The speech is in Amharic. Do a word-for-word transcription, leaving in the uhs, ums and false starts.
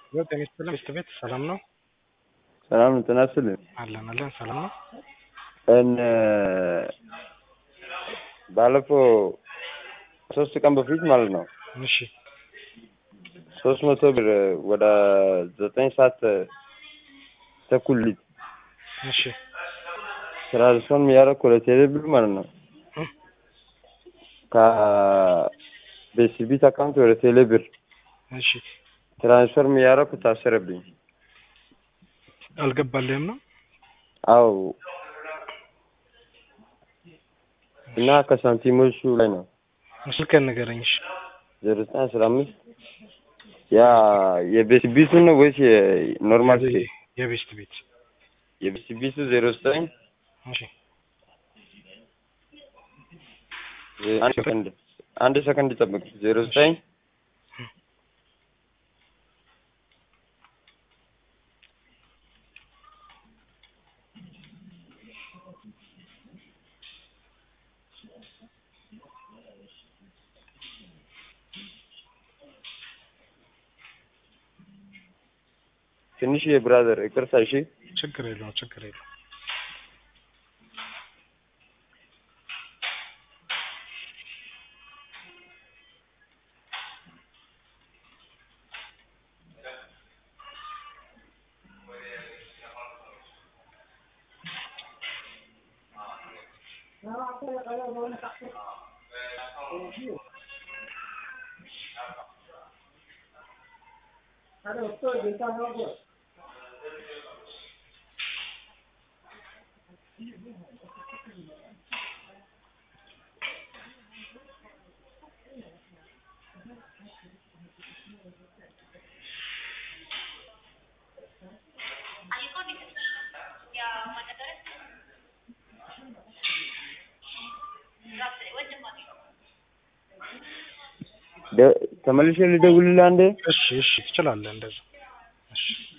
ጤና ይስጥልኝ ሚስት ቤት ሰላም ነው? ሰላም ነው። ጤና ይስጥልኝ። አለን አለን ሰላም ነው። እነ ባለፈው ሶስት ቀን በፊት ማለት ነው እሺ ሶስት መቶ ብር ወደ ዘጠኝ ሰዓት ተኩል እሺ ትራንስፈር የሚያደርገው ለቴሌ ብር ማለት ነው ከቤሲቢት አካውንት ወደ ቴሌ ብር እሺ ትራንስፈር የሚያደርገው ታሰረብኝ። አልገባልህም ነው? አዎ እና ከሳንቲሞቹ ላይ ነው። ስልክህን ንገረኝ። እሺ ዜሮ ዘጠኝ አስራ አምስት ያ የቤሲቢቱ ነው ወይስ የኖርማል? የቤስት ቤት የቤሲቢቱ ዜሮ ዘጠኝ እሺ አንድ ሰከንድ አንድ ሰከንድ ጠብቅ። ዜሮ ዘጠኝ ትንሽ የብራዘር ይቅርታ። እሺ ችግር የለውም ችግር የለውም። ተመልሼ ልደውልልህ አንዴ። እሺ እሺ ትችላለህ እንደዛ። እሺ